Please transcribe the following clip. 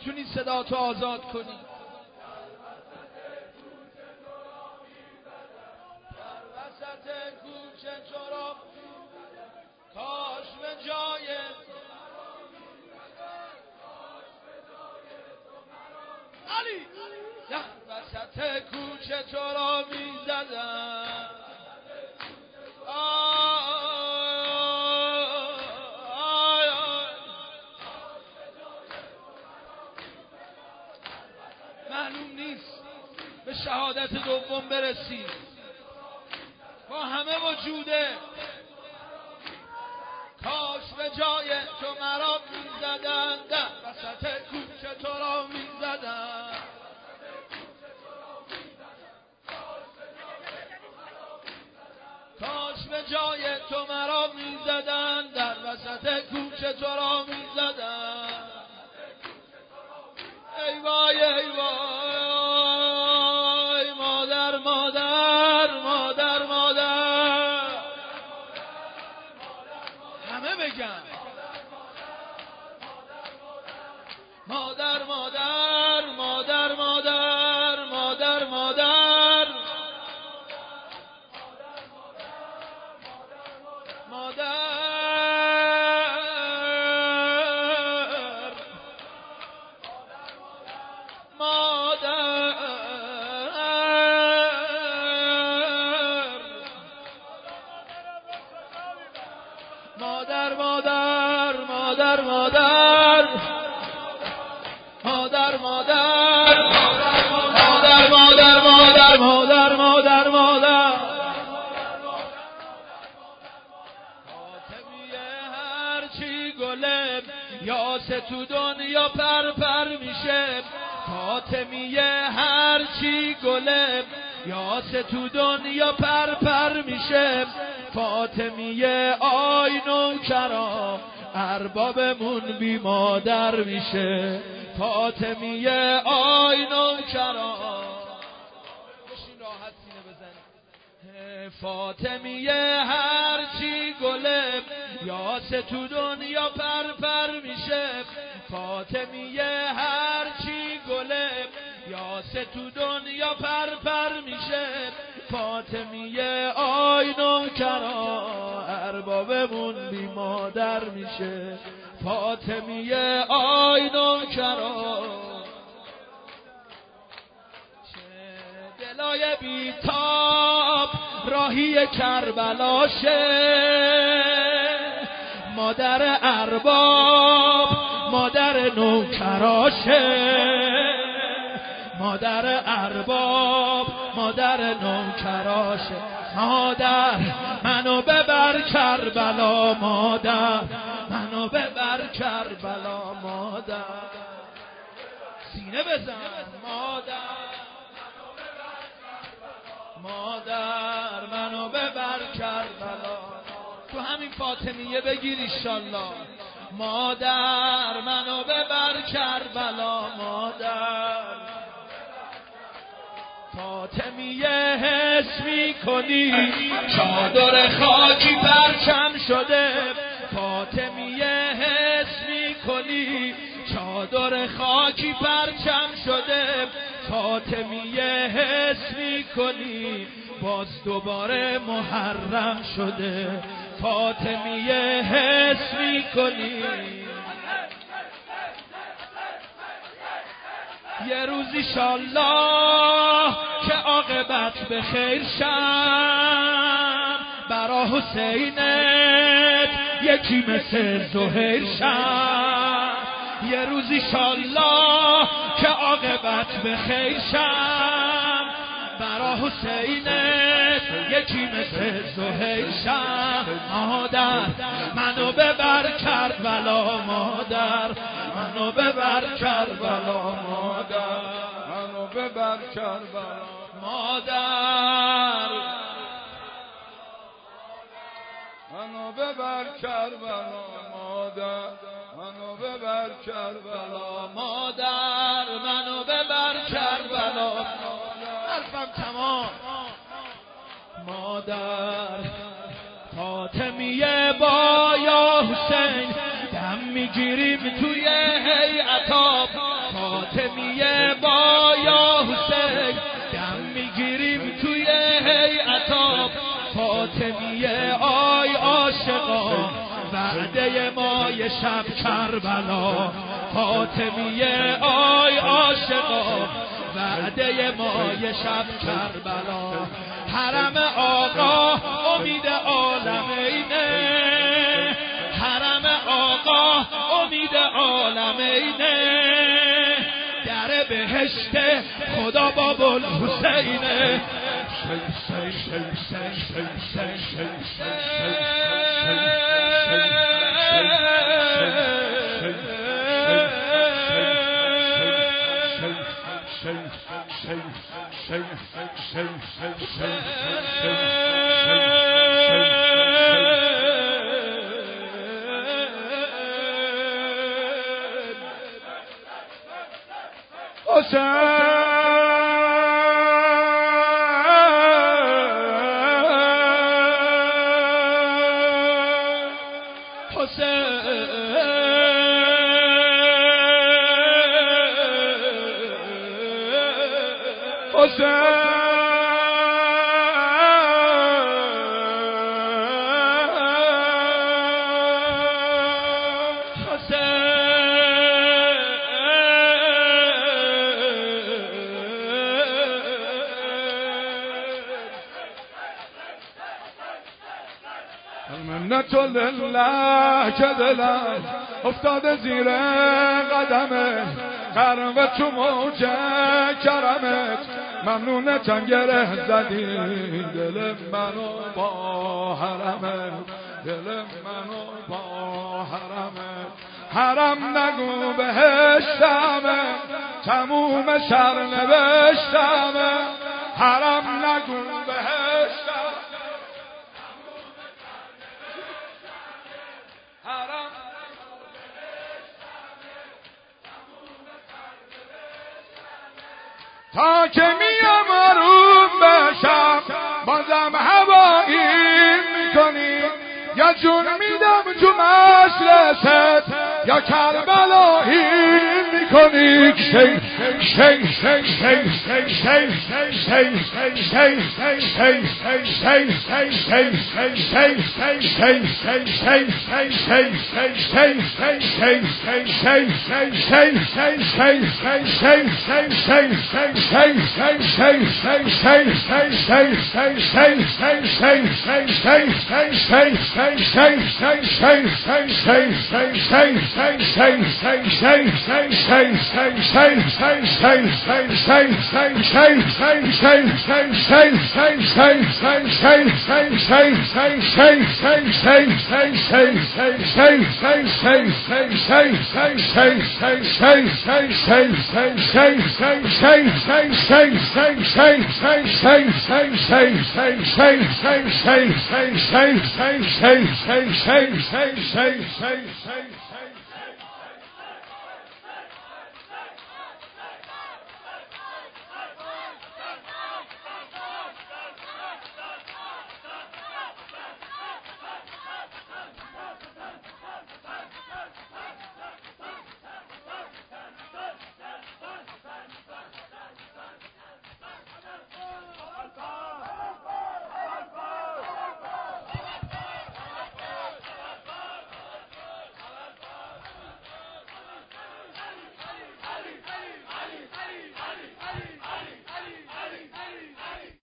میتونی صدا تو آزاد کنی. در وسط کوچه تو را کاش به جای علی در وسط کوچه تو را میزدم. معلوم نیست به شهادت دوم برسی، با همه وجوده. کاش به جای تو مرا میزدن، در وسط کوچه تو را میزدن. کاش به جای تو مرا میزدن، در وسط کوچه تو را میزدن. ای وای ای وای، مادر مادر مادر مادر، همه بگن مادر مادر مادر مادر مادر مادر مادر مادر مادر مادر مادر مادر مادر مادر مادر مادر مادر مادر فاطمیه هرچی گله یا تو دنیا پر پر میشه. فاطمیه هرچی گله یا تو دنیا پر پر میشه. فاطمیه آی نوکرا اربابمون بی مادر میشه. فاطمیه آی نوکرا بشین راحت سینه بزن. فاطمیه هرچی گله یا تو دنیا پر پر میشه. فاطمیه هرچی گله یا تو دنیا پر پر میشه. فاطمیه آی نوکرا اربابمون بی مادر میشه. فاطمیه آی نوکرا چه دلای بیتاب راهی کربلاشه. مادر ارباب مادر نوکراشه. مادر ارباب مادر نوکراشه. مادر منو ببر کربلا، مادر منو ببر کربلا. مادر سینه بزن. مادر منو ببر کربلا. تو همین فاطمیه بگیر ایشالله. مادر منو ببر کربلا. مادر فاطمیه حس میکنی چادر خاکی پرچم شده. فاطمیه حس میکنی چادر خاکی پرچم شده. فاطمیه حس میکنی باز دوباره محرم شده. فاطمیه حس میکنی یه روزی شالله که عاقبت به خیر شم. برا حسینت یکی مثل زهیر شم. یه روزی شالله که عاقبت به خیر شم. برا حسینت یکی مثل زهیر شم. مادر منو ببر کربلا. مادر منو ببر کربلا. مادر منو ببر کربلا. مادر منو ببر کربلا. مادر منو ببر کربلا. مادر منو ببر کربلا. حرفم تمام. مادر فاطمیه با یا حسین دم میگیریم توی هیئت. میگیریم توی هیئتاب فاطمیه آی عاشقا وعده ما یه شب کربلا فاطمیه آی عاشقا وعده ما یه شب کربلا حرم آقا امید عالمینه حرم آقا امید عالمینه در بهشت خدا باب الحسینه منت لله که دلم افتاده زیر قدمت غرق تو موج کرمت ممنونتم گره زدی دل منو با حرمت دل منو با حرمت حرم نگو بهشتمه تموم سرنوشتمه حرم نگو بهشتمه تا که میم آروم بشم بازم هوایی میکنی یا جون میدم تو مجلست یا کربلایی میکنی شی شی شی شی شی say